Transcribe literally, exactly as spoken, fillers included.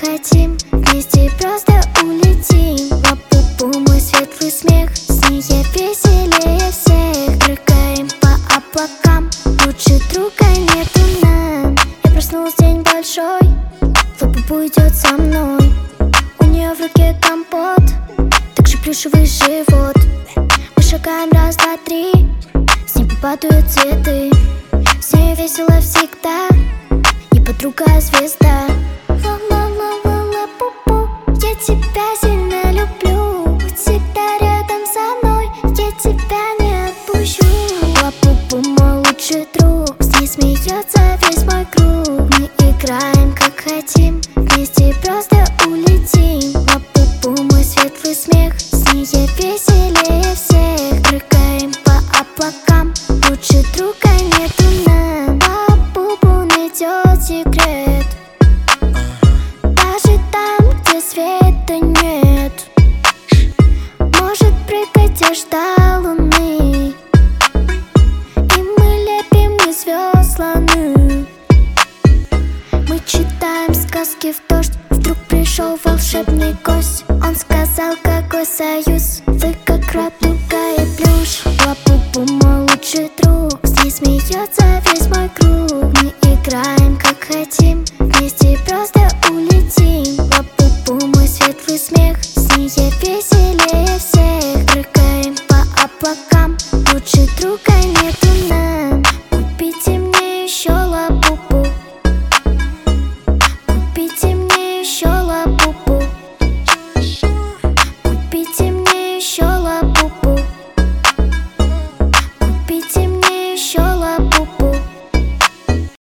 хотим, вместе просто улетим. Ла-пу-пу, мой светлый смех, с ней я веселее всех. Прыгаем по облакам, лучше друга нету нам. Я проснулась, день большой, Ла-пу-пу идет со мной. У нее в руке компот, также плюшевый живот. Мы шагаем раз, два, три, с ней падают цветы. С ней весело всегда, не подруга, а звезда. Ла-ла-ла-ла-ла-пу-пу, я тебя сильно люблю. Будь всегда рядом со мной, я тебя не отпущу. Ла-пу-пу, мой лучший друг, с ней смеется весь мой круг. Мы играем как хотим, вместе просто улетим. Ла-пу-пу, мой светлый смех, с ней я веселее всех. Прыгаем по облакам, лучше друга нету нам. Ла-пу-пу найдет секрет, даже там, где света нет. Может прыгать аж до луны, и мы лепим из звезд слоны. Мы читаем сказки в дождь, вдруг пришел волшебный гость. Он сказал, какой союз